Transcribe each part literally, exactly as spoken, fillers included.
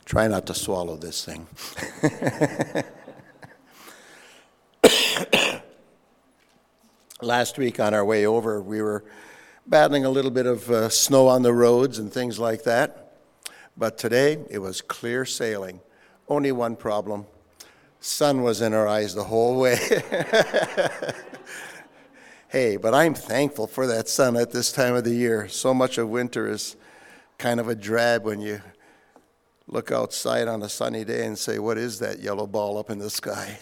Try not to swallow this thing. Last week on our way over, we were battling a little bit of uh, snow on the roads and things like that. But today, it was clear sailing. Only one problem. Sun was in our eyes the whole way. Hey, but I'm thankful for that sun at this time of the year. So much of winter is kind of a drab when you look outside on a sunny day and say, what is that yellow ball up in the sky?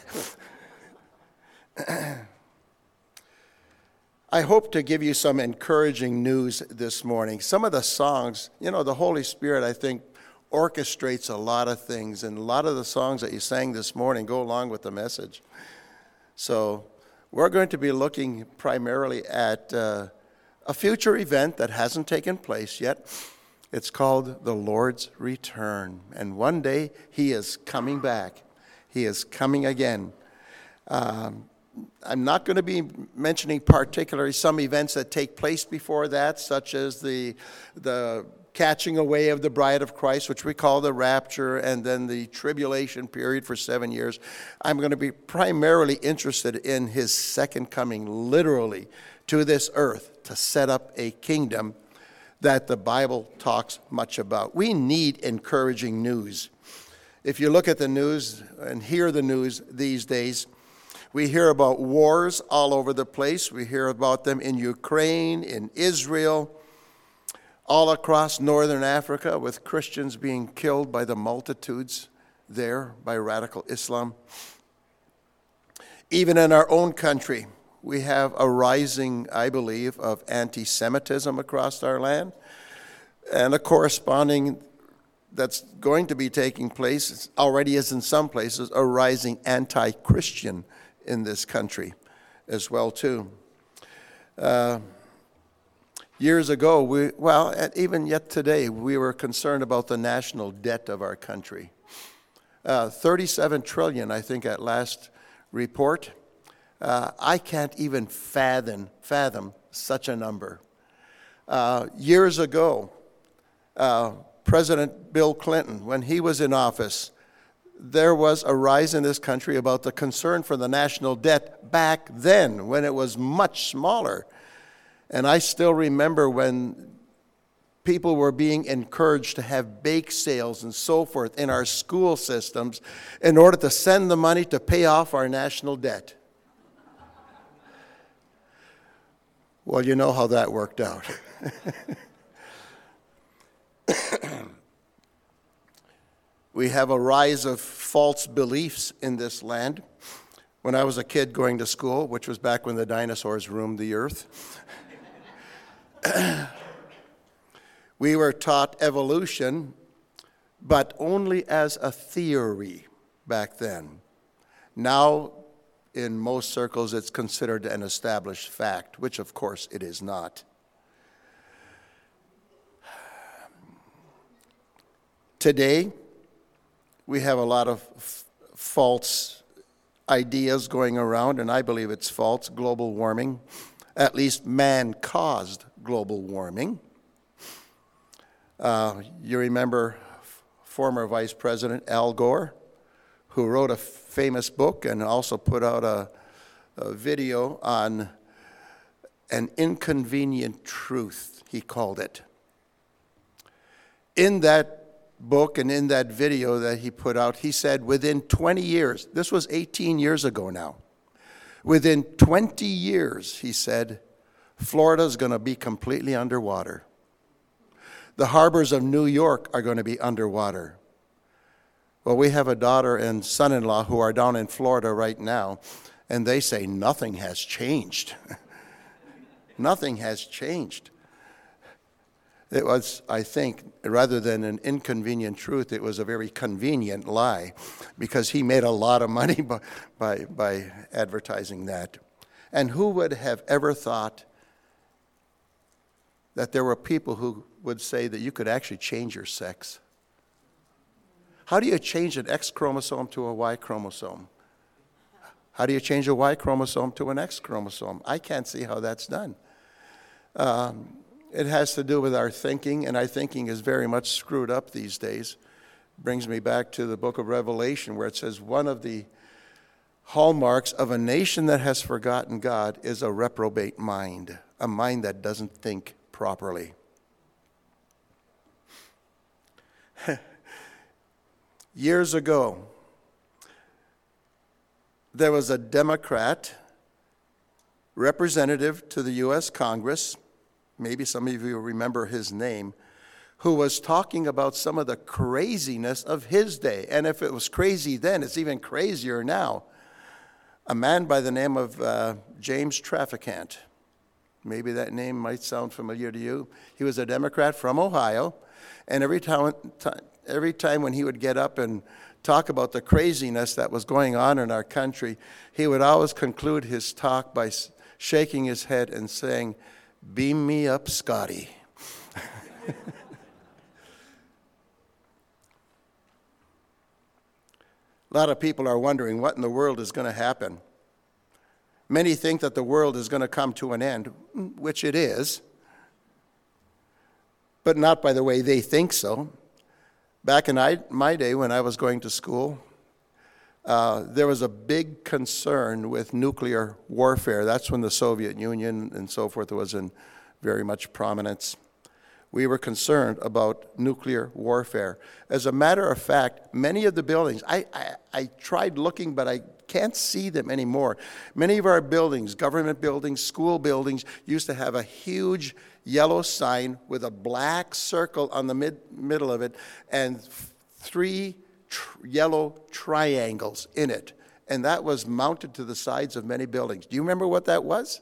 I hope to give you some encouraging news this morning. Some of the songs, you know, the Holy Spirit, I think, orchestrates a lot of things, and a lot of the songs that you sang this morning go along with the message. So we're going to be looking primarily at uh, a future event that hasn't taken place yet. It's called the Lord's Return, and one day He is coming back. He is coming again. Um, I'm not going to be mentioning particularly some events that take place before that, such as the the catching away of the bride of Christ, which we call the rapture, and then the tribulation period for seven years. I'm going to be primarily interested in His second coming, literally, to this earth to set up a kingdom that the Bible talks much about. We need encouraging news. If you look at the news and hear the news these days, we hear about wars all over the place. We hear about them in Ukraine, in Israel, all across northern Africa, with Christians being killed by the multitudes there by radical Islam. Even in our own country, we have a rising, I believe, of anti-Semitism across our land, and a corresponding that's going to be taking place, already is in some places, a rising anti-Christian in this country as well, too. Uh, Years ago, we, well, even yet today, we were concerned about the national debt of our country. Uh, thirty-seven trillion, I think, at last report. Uh, I can't even fathom, fathom such a number. Uh, years ago, uh, President Bill Clinton, when he was in office, there was a rise in this country about the concern for the national debt back then, when it was much smaller. And I still remember when people were being encouraged to have bake sales and so forth in our school systems in order to send the money to pay off our national debt. Well, you know how that worked out. We have a rise of false beliefs in this land. When I was a kid going to school, which was back when the dinosaurs roamed the earth, we were taught evolution, but only as a theory back then. Now, in most circles, it's considered an established fact, which of course it is not. Today, we have a lot of f- false ideas going around, and I believe it's false. Global warming, at least man-caused global warming. Uh, you remember f- former Vice President Al Gore, who wrote a famous book and also put out a, a video on an inconvenient truth, he called it. In that book and in that video that he put out, he said within twenty years, this was eighteen years ago now, within twenty years, he said, Florida's going to be completely underwater. The harbors of New York are going to be underwater. Well, we have a daughter and son-in-law who are down in Florida right now, and they say nothing has changed. Nothing has changed. It was, I think, rather than an inconvenient truth, it was a very convenient lie, because he made a lot of money by, by, by advertising that. And who would have ever thought that there were people who would say that you could actually change your sex? How do you change an X chromosome to a Y chromosome? How do you change a Y chromosome to an X chromosome? I can't see how that's done. Um, it has to do with our thinking, and our thinking is very much screwed up these days. Brings me back to the book of Revelation, where it says one of the hallmarks of a nation that has forgotten God is a reprobate mind, a mind that doesn't think properly. Years ago, there was a Democrat representative to the U S Congress, maybe some of you remember his name, who was talking about some of the craziness of his day. And if it was crazy then, it's even crazier now. A man by the name of uh, James Traficant. Maybe that name might sound familiar to you. He was a Democrat from Ohio, and every time, every time when he would get up and talk about the craziness that was going on in our country, he would always conclude his talk by shaking his head and saying, "Beam me up, Scotty." A lot of people are wondering what in the world is going to happen. Many think that the world is going to come to an end, which it is, but not by the way they think so. Back in I, my day when I was going to school, uh, there was a big concern with nuclear warfare. That's when the Soviet Union and so forth was in very much prominence. We were concerned about nuclear warfare. As a matter of fact, many of the buildings, I, I, I tried looking, but I can't see them anymore. Many of our buildings, government buildings, school buildings, used to have a huge yellow sign with a black circle on the mid, middle of it and three tr- yellow triangles in it. And that was mounted to the sides of many buildings. Do you remember what that was?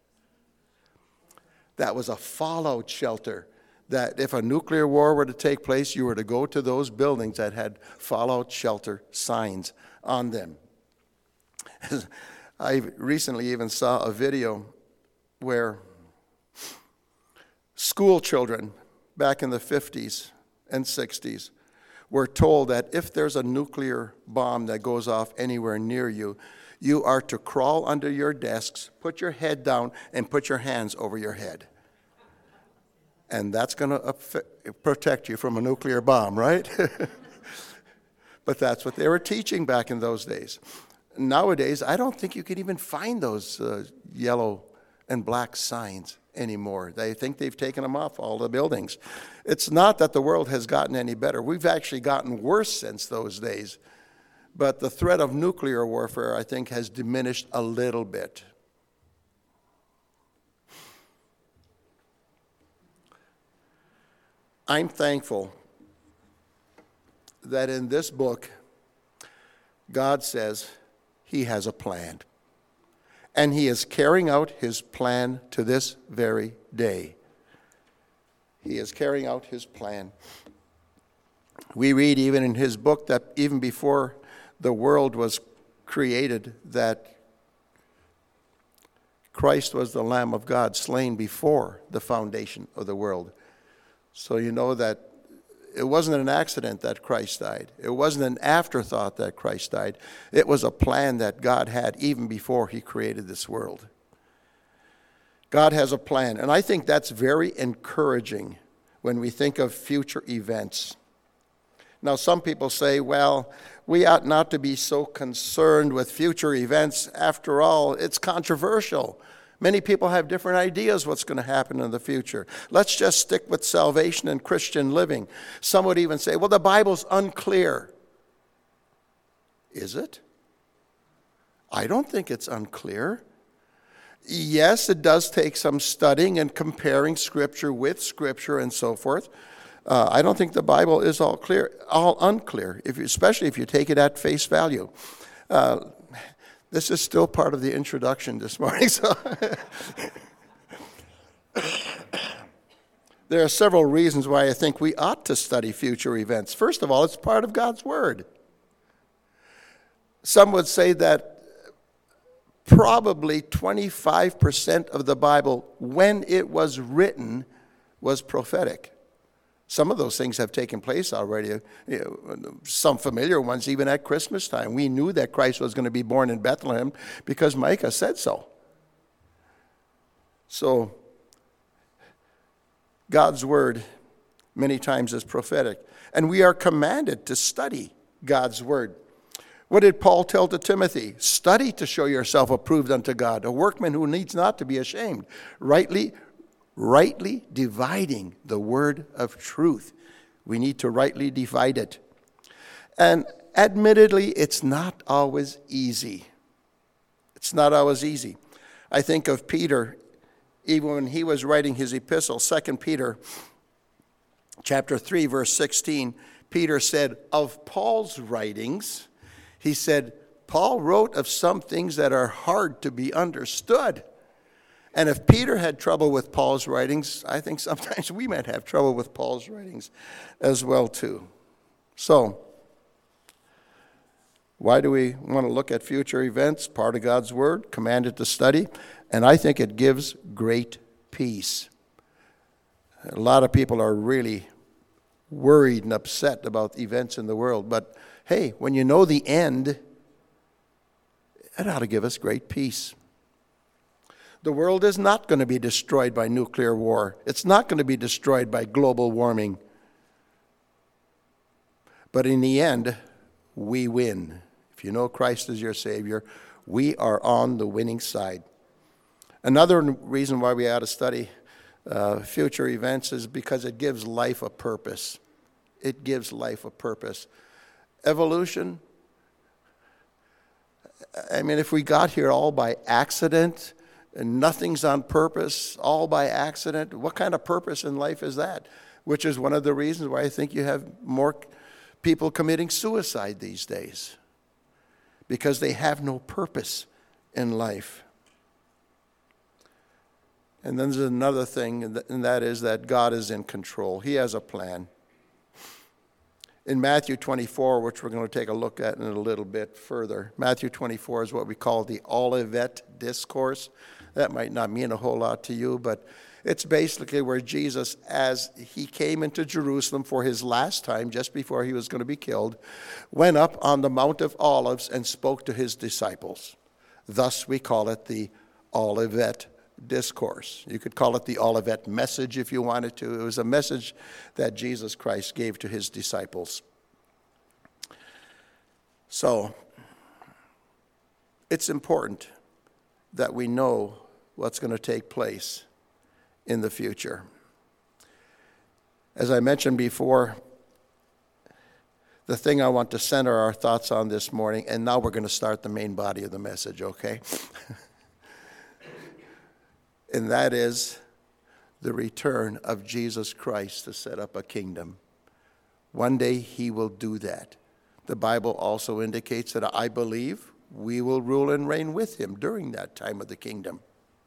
That was a fallout shelter. That if a nuclear war were to take place, you were to go to those buildings that had fallout shelter signs on them. I recently even saw a video where school children back in the fifties and sixties were told that if there's a nuclear bomb that goes off anywhere near you, you are to crawl under your desks, put your head down, and put your hands over your head. And that's going to protect you from a nuclear bomb, right? But that's what they were teaching back in those days. Nowadays, I don't think you can even find those uh, yellow and black signs anymore. They think they've taken them off all the buildings. It's not that the world has gotten any better. We've actually gotten worse since those days. But the threat of nuclear warfare, I think, has diminished a little bit. I'm thankful that in this book, God says he has a plan. And he is carrying out his plan to this very day. He is carrying out his plan. We read even in his book that even before the world was created, that Christ was the Lamb of God slain before the foundation of the world. So you know that it wasn't an accident that Christ died. It wasn't an afterthought that Christ died. It was a plan that God had even before he created this world. God has a plan, and I think that's very encouraging when we think of future events. Now, some people say, well, we ought not to be so concerned with future events. After all, it's controversial. Many people have different ideas what's going to happen in the future. Let's just stick with salvation and Christian living. Some would even say, well, the Bible's unclear. Is it? I don't think it's unclear. Yes, it does take some studying and comparing Scripture with Scripture and so forth. Uh, I don't think the Bible is all clear, all unclear, if you, especially if you take it at face value. Uh, This is still part of the introduction this morning. So there are several reasons why I think we ought to study future events. First of all, it's part of God's Word. Some would say that probably twenty-five percent of the Bible, when it was written, was prophetic. Some of those things have taken place already, you know, some familiar ones even at Christmas time. We knew that Christ was going to be born in Bethlehem because Micah said so. So, God's word many times is prophetic. And we are commanded to study God's word. What did Paul tell to Timothy? Study to show yourself approved unto God, a workman who needs not to be ashamed, rightly, rightly dividing the word of truth. We need to rightly divide it. And admittedly, it's not always easy. It's not always easy. I think of Peter, even when he was writing his epistle, Second Peter chapter three, verse sixteen, Peter said, of Paul's writings, he said, Paul wrote of some things that are hard to be understood. And if Peter had trouble with Paul's writings, I think sometimes we might have trouble with Paul's writings as well too. So, why do we want to look at future events? Part of God's word, commanded to study, and I think it gives great peace. A lot of people are really worried and upset about events in the world, but hey, when you know the end, it ought to give us great peace. The world is not going to be destroyed by nuclear war. It's not going to be destroyed by global warming. But in the end, we win. If you know Christ as your Savior, we are on the winning side. Another reason why we ought to study uh, future events is because it gives life a purpose. It gives life a purpose. Evolution, I mean, if we got here all by accident and nothing's on purpose, all by accident, what kind of purpose in life is that? Which is one of the reasons why I think you have more people committing suicide these days, because they have no purpose in life. And then there's another thing, and that is that God is in control. He has a plan. In Matthew twenty-four, which we're going to take a look at in a little bit further, Matthew twenty-four is what we call the Olivet Discourse. That might not mean a whole lot to you, but it's basically where Jesus, as he came into Jerusalem for his last time, just before he was going to be killed, went up on the Mount of Olives and spoke to his disciples. Thus we call it the Olivet Discourse. You could call it the Olivet Message if you wanted to. It was a message that Jesus Christ gave to his disciples. So, it's important that we know what's going to take place in the future. As I mentioned before, the thing I want to center our thoughts on this morning, and now we're going to start the main body of the message, okay? And that is the return of Jesus Christ to set up a kingdom. One day he will do that. The Bible also indicates that I believe we will rule and reign with him during that time of the kingdom.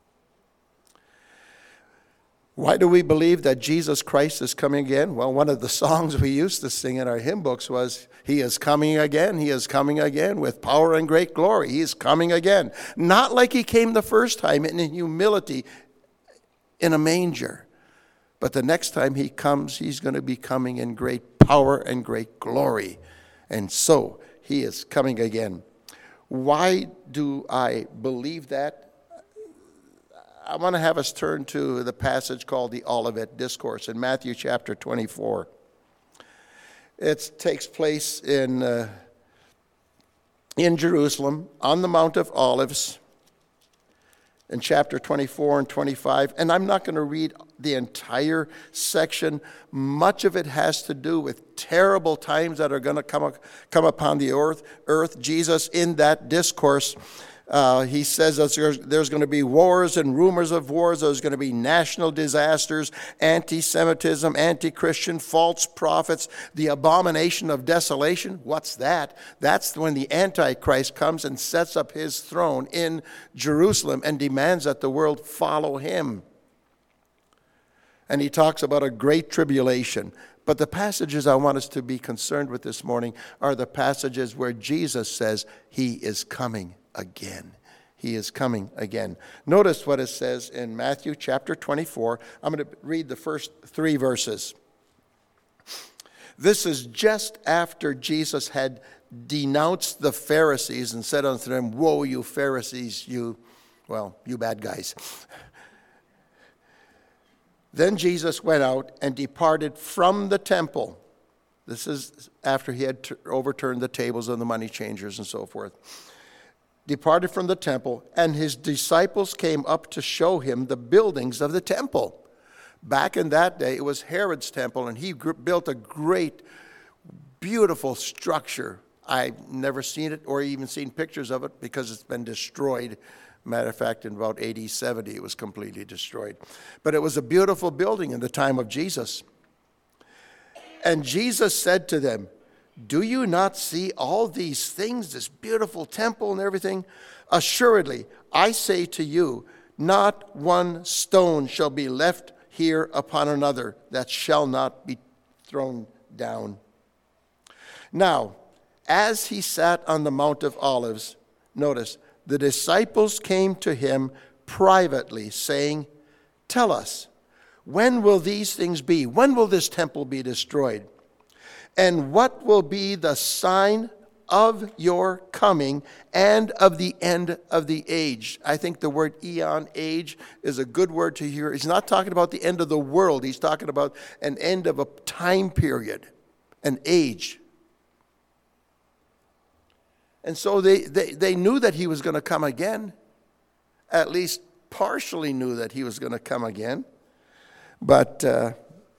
Why do we believe that Jesus Christ is coming again? Well, one of the songs we used to sing in our hymn books was, he is coming again, he is coming again with power and great glory. He is coming again. Not like he came the first time in humility in a manger. But the next time he comes, he's going to be coming in great power and great glory. And so, he is coming again. Why do I believe that? I want to have us turn to the passage called the Olivet Discourse in Matthew chapter twenty-four. It takes place in, uh, in Jerusalem on the Mount of Olives in chapter twenty-four and twenty-five. And I'm not going to read the entire section. Much of it has to do with terrible times that are going to come, come upon the earth. earth. Jesus, in that discourse, Uh, he says that there's, there's going to be wars and rumors of wars. There's going to be national disasters, anti-Semitism, anti-Christian, false prophets, the abomination of desolation. What's that? That's when the Antichrist comes and sets up his throne in Jerusalem and demands that the world follow him. And he talks about a great tribulation. But the passages I want us to be concerned with this morning are the passages where Jesus says he is coming again. He is coming again. Notice what it says in Matthew chapter twenty-four. I'm going to read the first three verses. This is just after Jesus had denounced the Pharisees and said unto them, woe, you Pharisees, you, well, you bad guys. Then Jesus went out and departed from the temple. This is after he had t- overturned the tables of the money changers and so forth. Departed from the temple, and his disciples came up to show him the buildings of the temple. Back in that day, it was Herod's temple, and he gr- built a great, beautiful structure. I've never seen it or even seen pictures of it because it's been destroyed. Matter of fact, in about A D seventy, it was completely destroyed. But it was a beautiful building in the time of Jesus. And Jesus said to them, "Do you not see all these things, this beautiful temple and everything? Assuredly, I say to you, not one stone shall be left here upon another that shall not be thrown down." Now, as he sat on the Mount of Olives, notice, the disciples came to him privately, saying, "Tell us, when will these things be? When will this temple be destroyed? And what will be the sign of your coming and of the end of the age?" I think the word eon, age, is a good word to hear. He's not talking about the end of the world. He's talking about an end of a time period, an age. And so they, they, they knew that he was going to come again. At least partially knew that he was going to come again. But uh,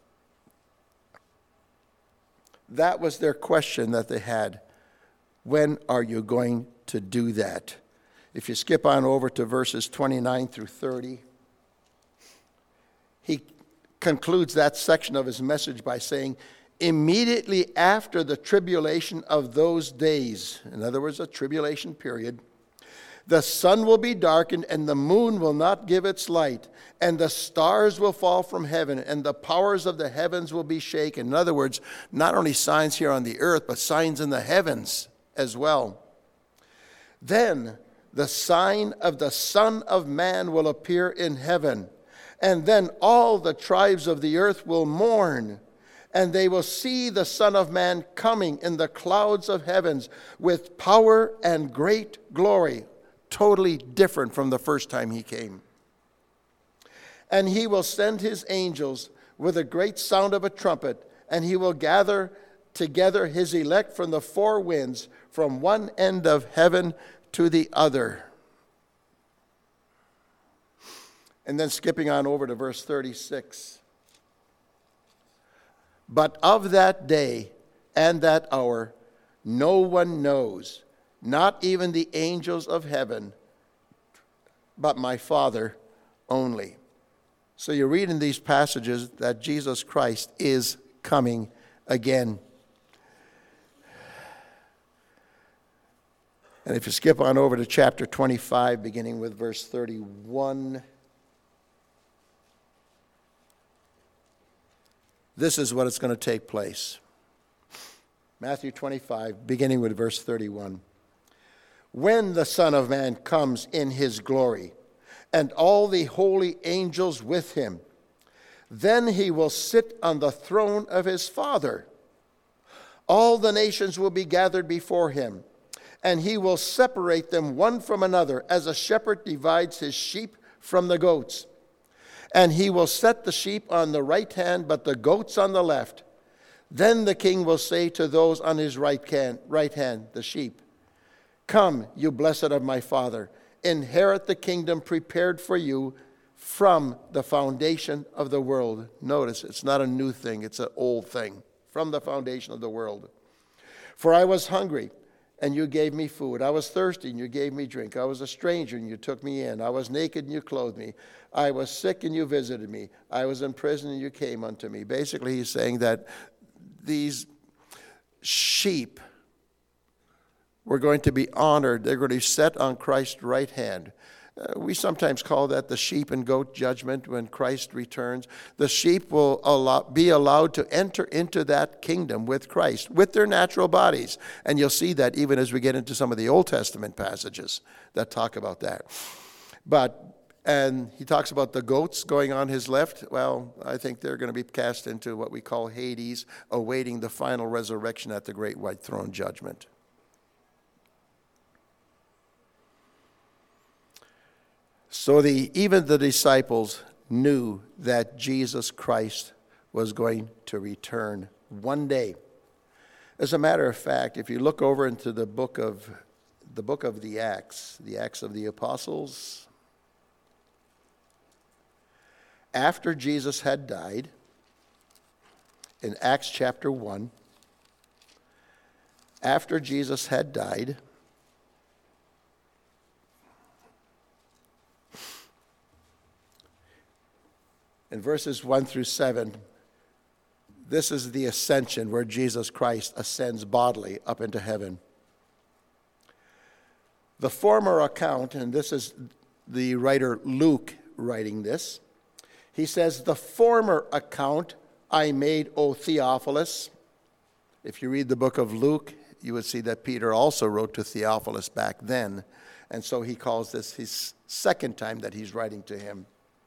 that was their question that they had. When are you going to do that? If you skip on over to verses twenty-nine through thirty, he concludes that section of his message by saying, immediately after the tribulation of those days, in other words, a tribulation period, the sun will be darkened and the moon will not give its light, and the stars will fall from heaven, and the powers of the heavens will be shaken. In other words, not only signs here on the earth, but signs in the heavens as well. Then the sign of the Son of Man will appear in heaven, and then all the tribes of the earth will mourn, and they will see the Son of Man coming in the clouds of heavens with power and great glory. Totally different from the first time he came. And he will send his angels with a great sound of a trumpet, and he will gather together his elect from the four winds, from one end of heaven to the other. And then skipping on over to verse thirty-six. But of that day and that hour no one knows, not even the angels of heaven, but my Father only. So you read in these passages that Jesus Christ is coming again. And if you skip on over to chapter twenty-five, beginning with verse thirty-one, this is what is going to take place. Matthew twenty-five, beginning with verse thirty-one. When the Son of Man comes in his glory, and all the holy angels with him, then he will sit on the throne of his Father. All the nations will be gathered before him, and he will separate them one from another, as a shepherd divides his sheep from the goats. And he will set the sheep on the right hand, but the goats on the left. Then the king will say to those on his right hand, right hand, the sheep, "Come, you blessed of my Father, inherit the kingdom prepared for you from the foundation of the world." Notice, it's not a new thing, it's an old thing. From the foundation of the world. "For I was hungry, and you gave me food. I was thirsty, and you gave me drink. I was a stranger, and you took me in. I was naked, and you clothed me. I was sick, and you visited me. I was in prison, and you came unto me." Basically, he's saying that these sheep were going to be honored. They're going to be set on Christ's right hand. Uh, we sometimes call that the sheep and goat judgment when Christ returns. The sheep will allow, be allowed to enter into that kingdom with Christ, with their natural bodies. And you'll see that even as we get into some of the Old Testament passages that talk about that. But, and he talks about the goats going on his left. Well, I think they're going to be cast into what we call Hades, awaiting the final resurrection at the great white throne judgment. So the, even the disciples knew that Jesus Christ was going to return one day. As a matter of fact, if you look over into the book of the book of the Acts, the Acts of the Apostles, after Jesus had died, in Acts chapter one, after Jesus had died, in verses one through seven, this is the ascension where Jesus Christ ascends bodily up into heaven. The former account, and this is the writer Luke writing this, he says, the former account I made, O Theophilus. If you read the book of Luke, you would see that Peter also wrote to Theophilus back then. And so he calls this his second time that he's writing to him.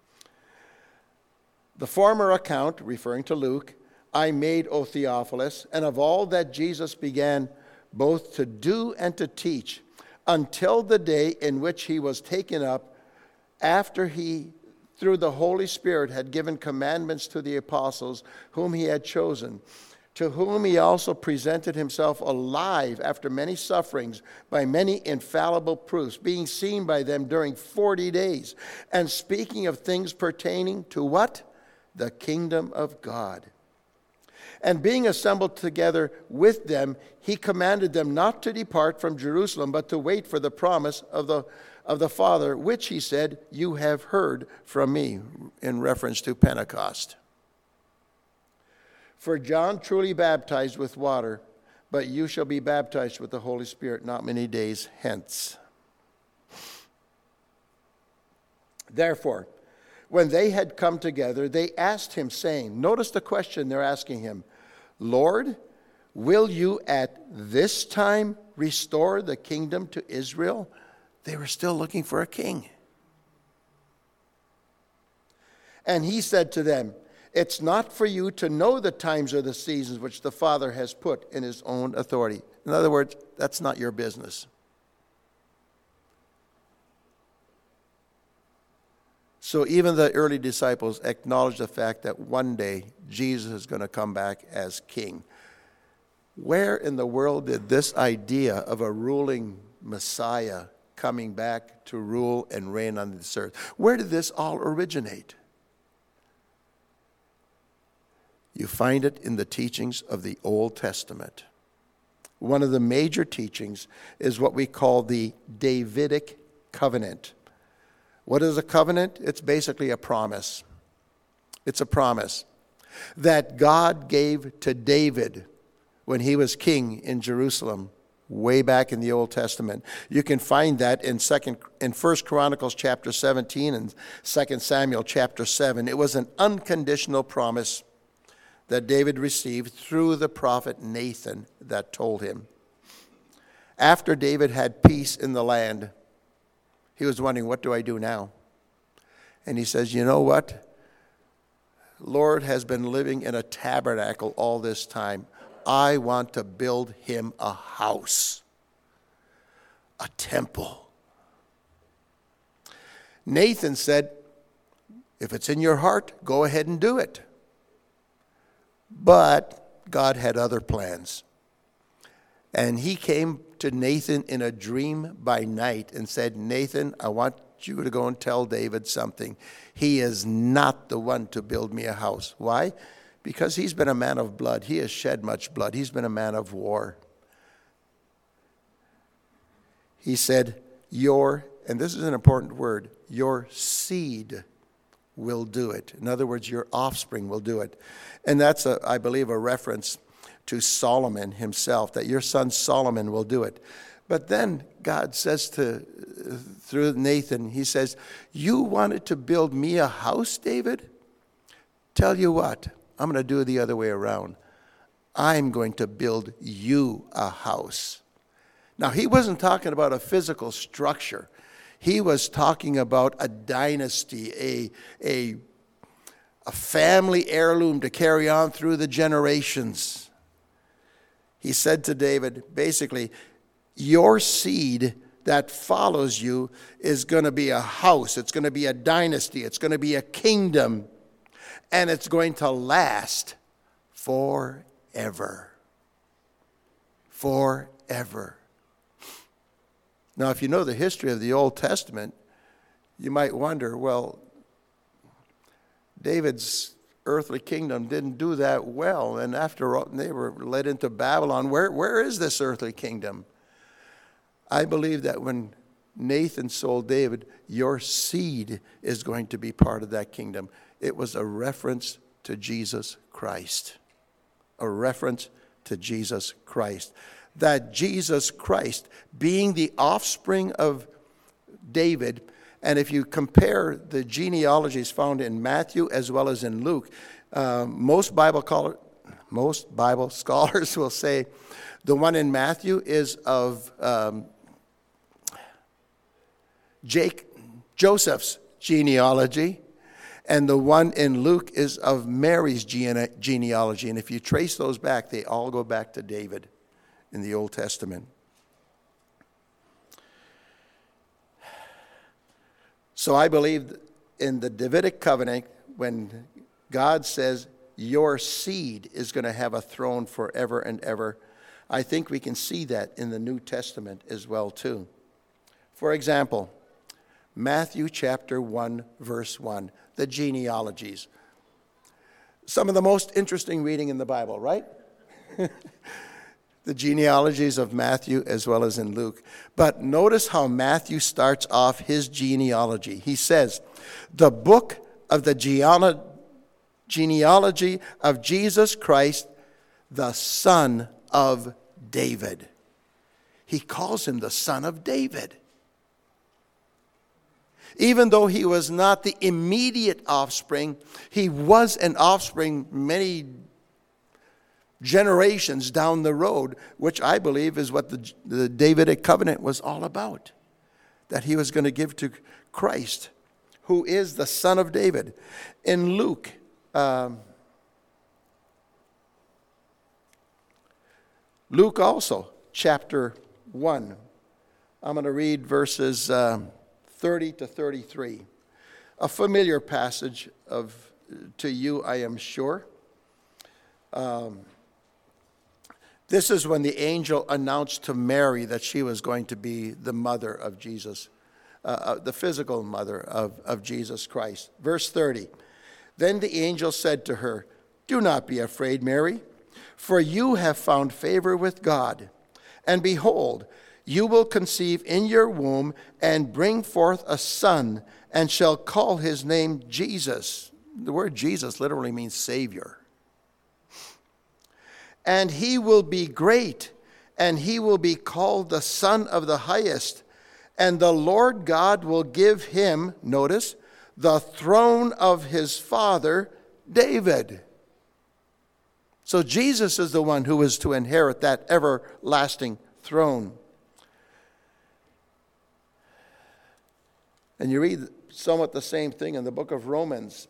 The former account, referring to Luke, I made, O Theophilus, and of all that Jesus began both to do and to teach, until the day in which he was taken up, after he, through the Holy Spirit, had given commandments to the apostles whom he had chosen, to whom he also presented himself alive after many sufferings by many infallible proofs, being seen by them during forty days, and speaking of things pertaining to what? The kingdom of God. And being assembled together with them, he commanded them not to depart from Jerusalem, but to wait for the promise of the of the Father, which he said, you have heard from me, in reference to Pentecost. For John truly baptized with water, but you shall be baptized with the Holy Spirit not many days hence. Therefore, when they had come together, they asked him, saying, notice the question they're asking him, Lord, will you at this time restore the kingdom to Israel? They were still looking for a king. And he said to them, it's not for you to know the times or the seasons which the Father has put in his own authority. In other words, that's not your business. So even the early disciples acknowledged the fact that one day Jesus is going to come back as king. Where in the world did this idea of a ruling Messiah coming back to rule and reign on this earth, where did this all originate? You find it in the teachings of the Old Testament. One of the major teachings is what we call the Davidic covenant. What is a covenant? It's basically a promise. It's a promise that God gave to David when he was king in Jerusalem, way back in the Old Testament. You can find that in second in First Chronicles chapter seventeen and Second Samuel chapter seven. It was an unconditional promise that David received through the prophet Nathan that told him. After David had peace in the land, he was wondering, what do I do now? And he says, you know what? Lord has been living in a tabernacle all this time. I want to build him a house, a temple. Nathan said, if it's in your heart, go ahead and do it. But God had other plans. And he came to Nathan in a dream by night and said, Nathan, I want you to go and tell David something. He is not the one to build me a house. Why? Because he's been a man of blood. He has shed much blood. He's been a man of war. He said, your, and this is an important word, your seed will do it. In other words, your offspring will do it. And that's, a, I believe, a reference to Solomon himself, that your son Solomon will do it. But then God says to, through Nathan, he says, you wanted to build me a house, David? Tell you what, I'm going to do it the other way around. I'm going to build you a house. Now, he wasn't talking about a physical structure. He was talking about a dynasty, a, a, a family heirloom to carry on through the generations. He said to David, basically, your seed that follows you is going to be a house. It's going to be a dynasty. It's going to be a kingdom. And it's going to last forever. forever. Now, if you know the history of the Old Testament, you might wonder, well, David's earthly kingdom didn't do that well, and after all, they were led into Babylon. Where, where is this earthly kingdom? I believe that when Nathan told David, your seed is going to be part of that kingdom, it was a reference to Jesus Christ. A reference to Jesus Christ. That Jesus Christ, being the offspring of David, and if you compare the genealogies found in Matthew as well as in Luke, uh, most Bible call, most Bible scholars will say the one in Matthew is of um, Jake, Joseph's genealogy, and the one in Luke is of Mary's gene- genealogy. And if you trace those back, they all go back to David in the Old Testament. So I believe in the Davidic covenant, when God says your seed is going to have a throne forever and ever, I think we can see that in the New Testament as well too. For example, Matthew chapter one, verse one, the genealogies. Some of the most interesting reading in the Bible, right? The genealogies of Matthew as well as in Luke. But notice how Matthew starts off his genealogy. He says, the book of the genealogy genealogy of Jesus Christ, the son of David. He calls him the son of David. Even though he was not the immediate offspring, he was an offspring many generations down the road, which I believe is what the, the Davidic covenant was all about. That he was going to give to Christ, who is the son of David. In Luke, um, Luke also, chapter one. I'm going to read verses uh, thirty to thirty-three. A familiar passage of to you, I am sure. Um, This is when the angel announced to Mary that she was going to be the mother of Jesus, uh, the physical mother of, of Jesus Christ. Verse thirty, then the angel said to her, do not be afraid, Mary, for you have found favor with God. And behold, you will conceive in your womb and bring forth a son, and shall call his name Jesus. The word Jesus literally means Savior. And he will be great, and he will be called the Son of the Highest. And the Lord God will give him, notice, the throne of his father David. So Jesus is the one who is to inherit that everlasting throne. And you read somewhat the same thing in the book of Romans.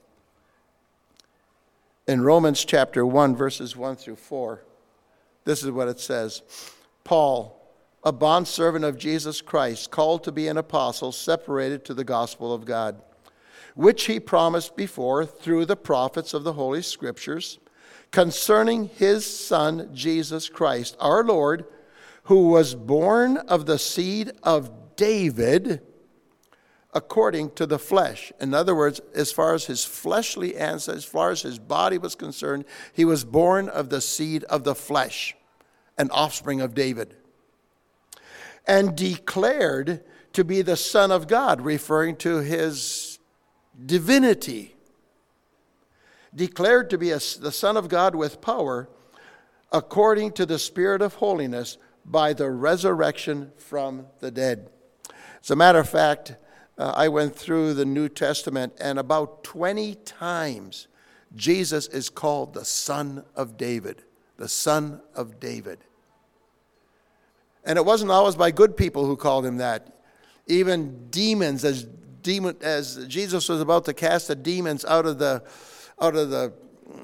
In Romans chapter one, verses one through four, this is what it says. Paul, a bondservant of Jesus Christ, called to be an apostle, separated to the gospel of God, which he promised before through the prophets of the Holy Scriptures, concerning his Son, Jesus Christ, our Lord, who was born of the seed of David, according to the flesh. In other words, as far as his fleshly ancestors, as far as his body was concerned, he was born of the seed of the flesh, an offspring of David. And declared to be the Son of God, referring to his divinity. Declared to be a, the Son of God with power, according to the Spirit of holiness, by the resurrection from the dead. As a matter of fact, Uh, I went through the New Testament, and about twenty times Jesus is called the Son of David, the Son of David. And it wasn't always by good people who called him that. Even demons, as demon, as Jesus was about to cast the demons out of the out of the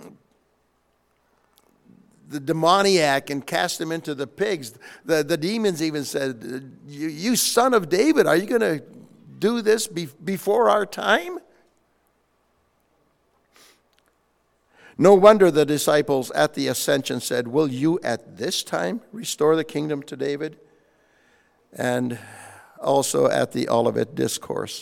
the demoniac and cast him into the pigs, the, the demons even said, you, you son of David, are you going to do this be- before our time? No wonder the disciples at the ascension said, "Will you at this time restore the kingdom to David?" And also at the Olivet Discourse.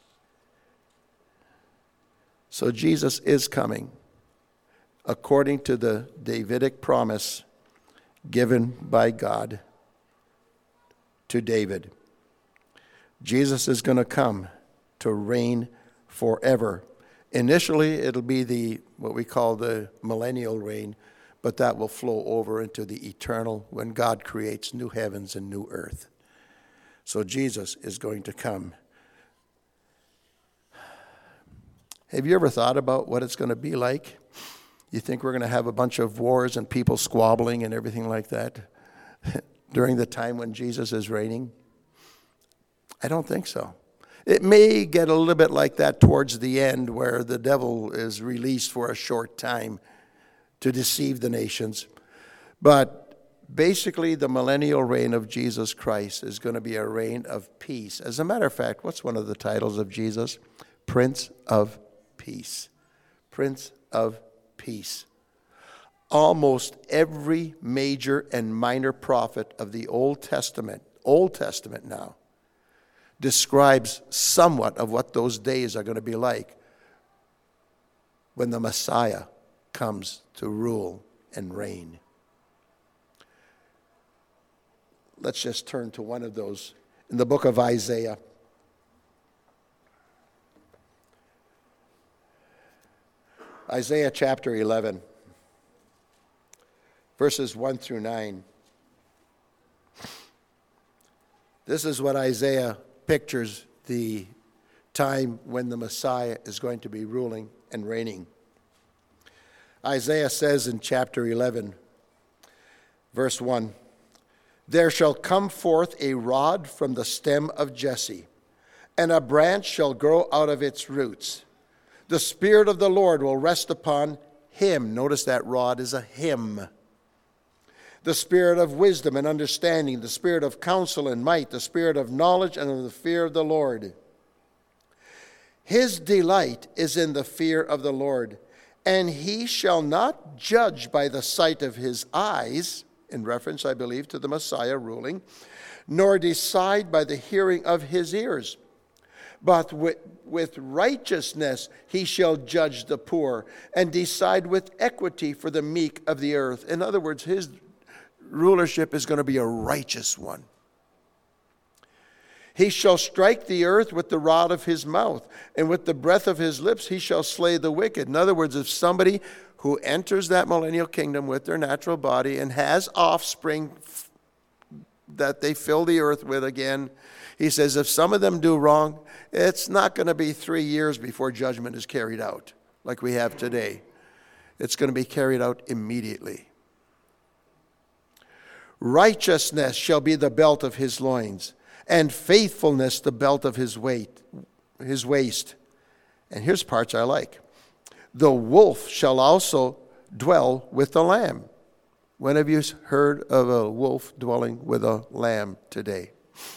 So Jesus is coming according to the Davidic promise given by God to David. Jesus is going to come to reign forever. Initially, it'll be the what we call the millennial reign, but that will flow over into the eternal when God creates new heavens and new earth. So Jesus is going to come. Have you ever thought about what it's going to be like? You think we're going to have a bunch of wars and people squabbling and everything like that during the time when Jesus is reigning? I don't think so. It may get a little bit like that towards the end where the devil is released for a short time to deceive the nations. But basically, the millennial reign of Jesus Christ is going to be a reign of peace. As a matter of fact, what's one of the titles of Jesus? Prince of Peace. Prince of Peace. Almost every major and minor prophet of the Old Testament, Old Testament now, describes somewhat of what those days are going to be like when the Messiah comes to rule and reign. Let's just turn to one of those in the book of Isaiah. Isaiah chapter eleven, verses one through nine. This is what Isaiah pictures the time when the Messiah is going to be ruling and reigning. Isaiah says in chapter eleven, verse one, "There shall come forth a rod from the stem of Jesse, and a branch shall grow out of its roots. The Spirit of the Lord will rest upon him." Notice that rod is a him. "The Spirit of wisdom and understanding, the Spirit of counsel and might, the Spirit of knowledge and of the fear of the Lord. His delight is in the fear of the Lord, and he shall not judge by the sight of his eyes," in reference, I believe, to the Messiah ruling, "nor decide by the hearing of his ears. But with, with righteousness he shall judge the poor, and decide with equity for the meek of the earth." In other words, his rulership is going to be a righteous one. "He shall strike the earth with the rod of his mouth, and with the breath of his lips he shall slay the wicked." In other words, if somebody who enters that millennial kingdom with their natural body and has offspring that they fill the earth with again, he says if some of them do wrong, it's not going to be three years before judgment is carried out like we have today. It's going to be carried out immediately. "Righteousness shall be the belt of his loins, and faithfulness the belt of his weight, his waist." And here's parts I like. "The wolf shall also dwell with the lamb." When have you heard of a wolf dwelling with a lamb today?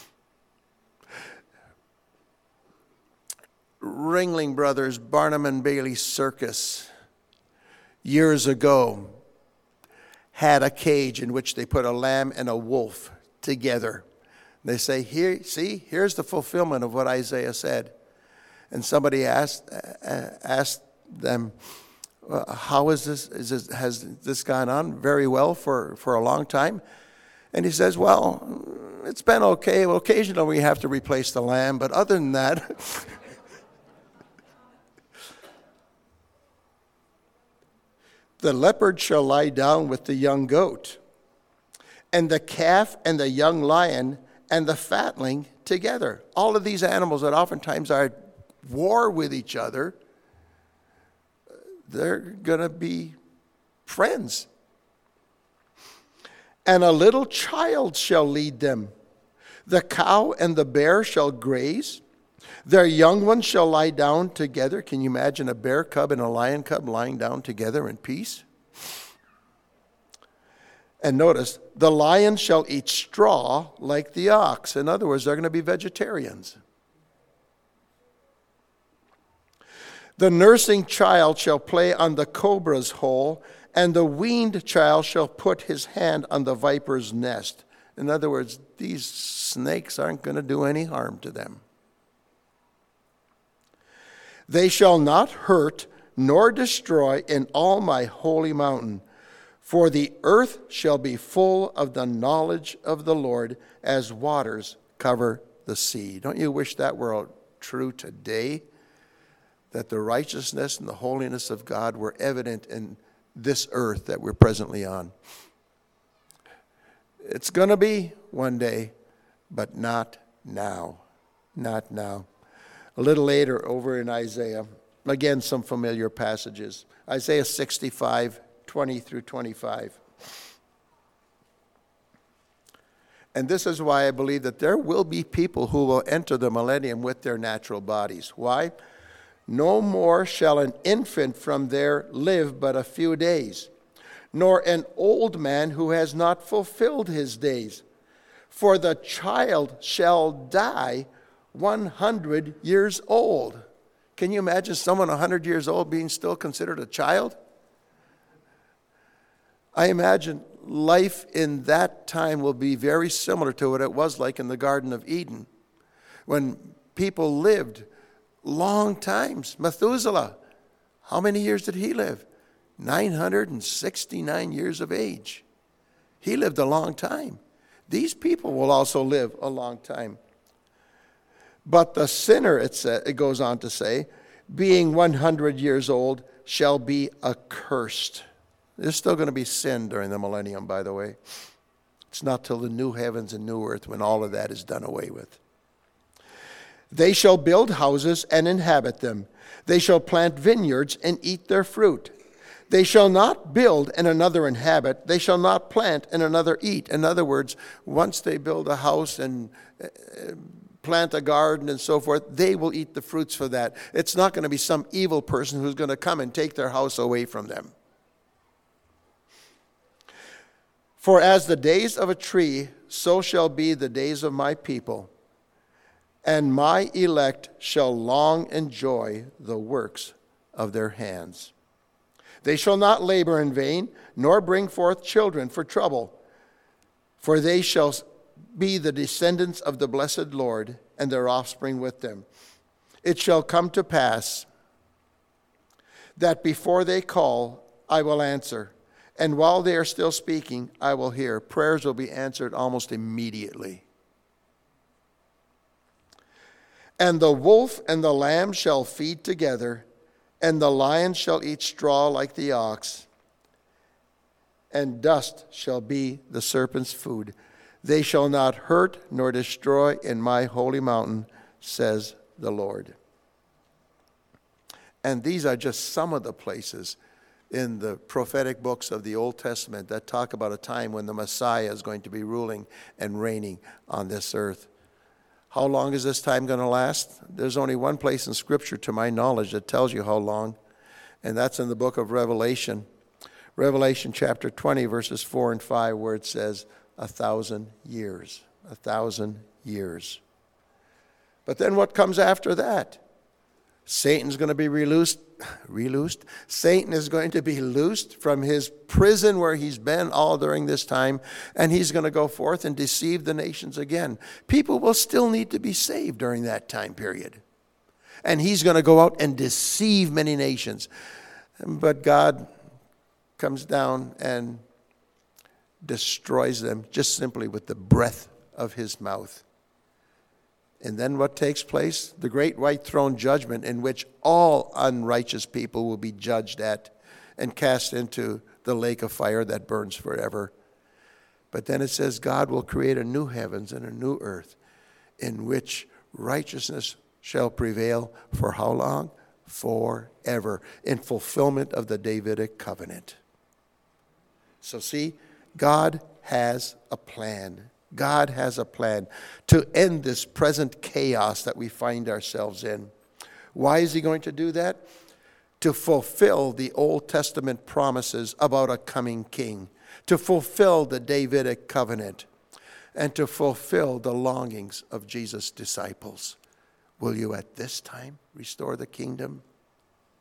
Ringling Brothers, Barnum and Bailey Circus, years ago, had a cage in which they put a lamb and a wolf together. They say, "Here, see, here's the fulfillment of what Isaiah said." And somebody asked uh, asked them, uh, "How is this? Is this? Has this gone on very well for, for a long time?" And he says, "Well, it's been okay. Well, occasionally we have to replace the lamb, but other than that." "The leopard shall lie down with the young goat, and the calf and the young lion and the fatling together." All of these animals that oftentimes are at war with each other, they're going to be friends. "And a little child shall lead them. The cow and the bear shall graze. Their young ones shall lie down together." Can you imagine a bear cub and a lion cub lying down together in peace? And notice, "The lion shall eat straw like the ox." In other words, they're going to be vegetarians. The nursing child shall play on the cobra's hole, and the weaned child shall put his hand on the viper's nest. In other words, these snakes aren't going to do any harm to them. They shall not hurt nor destroy in all my holy mountain, for the earth shall be full of the knowledge of the Lord as waters cover the sea. Don't you wish that were true today? That the righteousness and the holiness of God were evident in this earth that we're presently on. It's going to be one day, but not now. Not now. A little later, over in Isaiah, again, some familiar passages. Isaiah sixty-five, twenty through twenty-five. And this is why I believe that there will be people who will enter the millennium with their natural bodies. Why? No more shall an infant from there live but a few days, nor an old man who has not fulfilled his days. For the child shall die one hundred years old. Can you imagine someone one hundred years old being still considered a child? I imagine life in that time will be very similar to what it was like in the Garden of Eden, when people lived long times. Methuselah, how many years did he live? nine hundred sixty-nine years of age. He lived a long time. These people will also live a long time. But the sinner, it, sa- it goes on to say, being one hundred years old, shall be accursed. There's still going to be sin during the millennium, by the way. It's not till the new heavens and new earth when all of that is done away with. They shall build houses and inhabit them. They shall plant vineyards and eat their fruit. They shall not build and another inhabit. They shall not plant and another eat. In other words, once they build a house and uh, plant a garden and so forth, they will eat the fruits for that. It's not going to be some evil person who's going to come and take their house away from them. For as the days of a tree, so shall be the days of my people, and my elect shall long enjoy the works of their hands. They shall not labor in vain, nor bring forth children for trouble, for they shall be the descendants of the blessed Lord, and their offspring with them. It shall come to pass that before they call, I will answer. And while they are still speaking, I will hear. Prayers will be answered almost immediately. And the wolf and the lamb shall feed together, and the lion shall eat straw like the ox, and dust shall be the serpent's food. They shall not hurt nor destroy in my holy mountain, says the Lord. And these are just some of the places in the prophetic books of the Old Testament that talk about a time when the Messiah is going to be ruling and reigning on this earth. How long is this time going to last? There's only one place in Scripture, to my knowledge, that tells you how long, and that's in the book of Revelation. Revelation chapter twenty, verses four and five, where it says, a thousand years. A thousand years. But then what comes after that? Satan's going to be reloosed. Reloosed? Satan is going to be loosed from his prison where he's been all during this time, and he's going to go forth and deceive the nations again. People will still need to be saved during that time period. And he's going to go out and deceive many nations. But God comes down and destroys them just simply with the breath of his mouth. And then what takes place? The great white throne judgment, in which all unrighteous people will be judged at and cast into the lake of fire that burns forever. But then it says God will create a new heavens and a new earth in which righteousness shall prevail for how long? Forever, in fulfillment of the Davidic covenant. So see, God has a plan. God has a plan to end this present chaos that we find ourselves in. Why is he going to do that? To fulfill the Old Testament promises about a coming king, to fulfill the Davidic covenant, and to fulfill the longings of Jesus' disciples. Will you at this time restore the kingdom?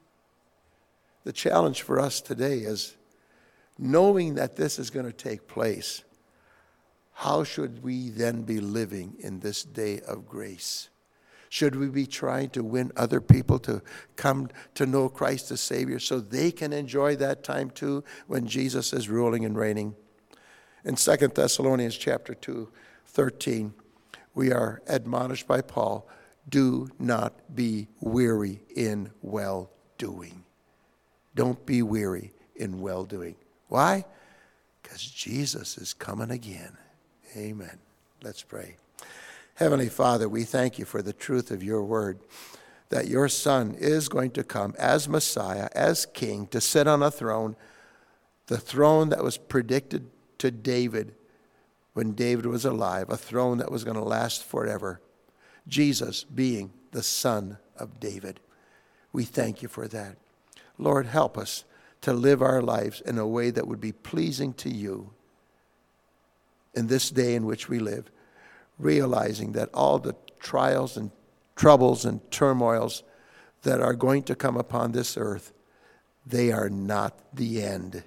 The challenge for us today is knowing that this is going to take place. How should we then be living in this day of grace? Should we be trying to win other people to come to know Christ as Savior so they can enjoy that time too when Jesus is ruling and reigning? In Second Thessalonians chapter two, thirteen, we are admonished by Paul, do not be weary in well-doing. Don't be weary in well-doing. Why? Because Jesus is coming again. Amen. Let's pray. Heavenly Father, we thank you for the truth of your word, that your Son is going to come as Messiah, as King, to sit on a throne, the throne that was predicted to David when David was alive, a throne that was going to last forever. Jesus being the Son of David. We thank you for that. Lord, help us to live our lives in a way that would be pleasing to you in this day in which we live, realizing that all the trials and troubles and turmoils that are going to come upon this earth, they are not the end.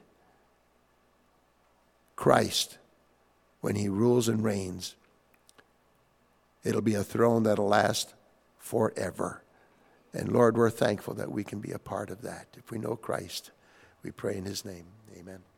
Christ, when he rules and reigns, it'll be a throne that'll last forever. And Lord, we're thankful that we can be a part of that. If we know Christ, we pray in his name. Amen.